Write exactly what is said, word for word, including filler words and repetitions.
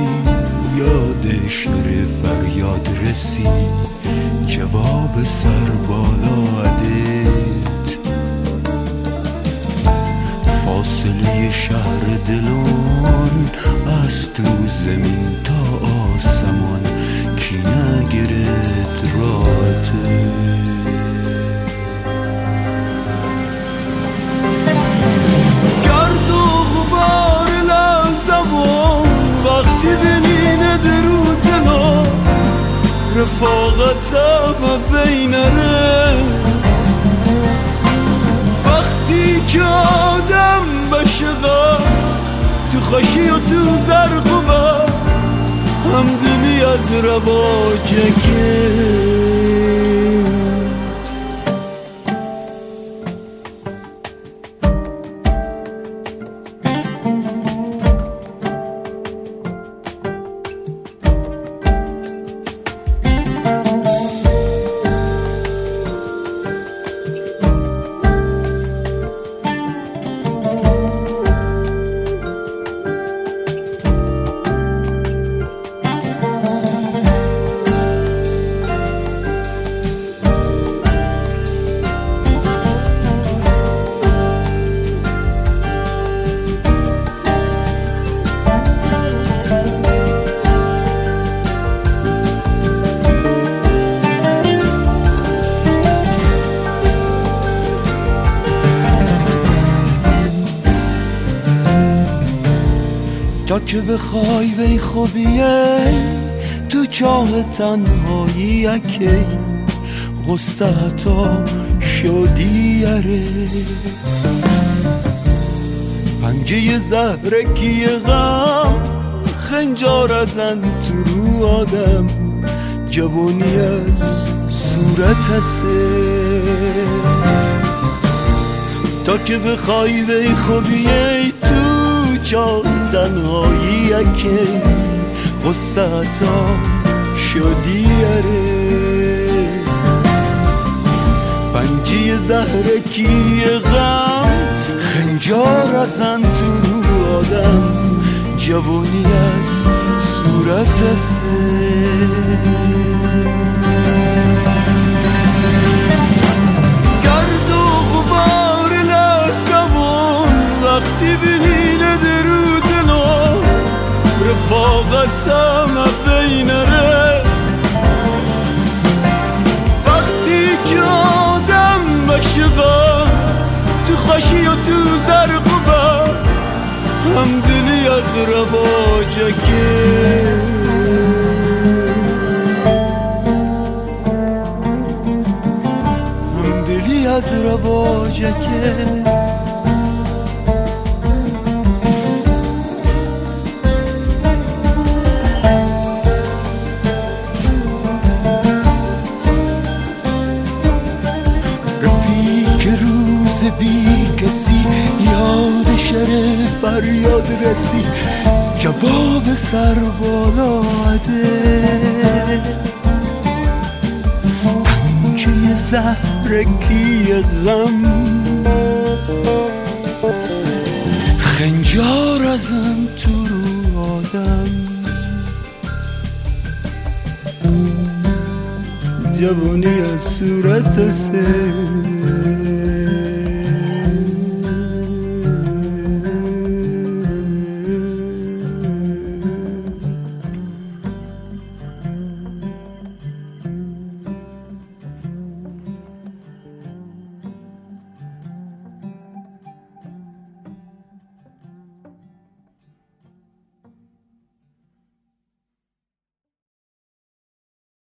رسی یاد شعر فریاد رسی جواب سر بالا عدت فاصله شهر دلون از تو زمین تا آسمان کی نگرد راته گرد و غبار لحظمون وقتی بینینه درو دلا رفاقتم بین ره وقتی که آدم بشقا تو خوشی و تو زرق و با همدلی از رواجه که تا که بخوای بی خوبیه تو چاه تنهایی اکی غصه تا شدیاره پنجه زهرکی غم خنجار ازن تو رو آدم جوانی از صورت هسته تا که بخوای بی خوبیه تو چاه تنهایی اکی غصه تا شدیاره پنجی زهرکی غم خنجار ازن تو رو آدم جوانی از صورت هسته گرد و غبار لحظمون وقتی بینینه درو دلو رفاقتم بین ره وقتی که آدم بشقا تو خوشی و تو زرق و با همدلی از رواجه که همدلی از رواجه که بی کسی یاد شر فریاد رسی جواب سر بالا عده پنجه زهرکی غم خنجار ازن تو رو آدم جوانی از صورت سه